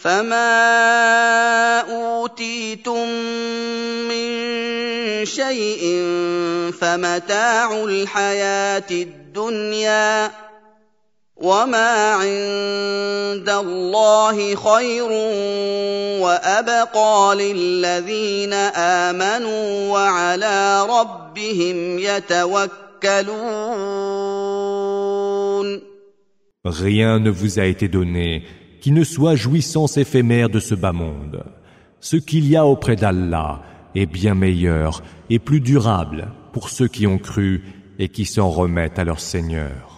فما أوتيتم من شيء فمتاع الحياة الدنيا وما عند الله خير وأبقى للذين آمنوا وعلى ربهم يتوكلون. Rien ne vous a été donné qui ne soit jouissance éphémère de ce bas monde. Ce qu'il y a auprès d'Allah est bien meilleur et plus durable pour ceux qui ont cru et qui s'en remettent à leur Seigneur.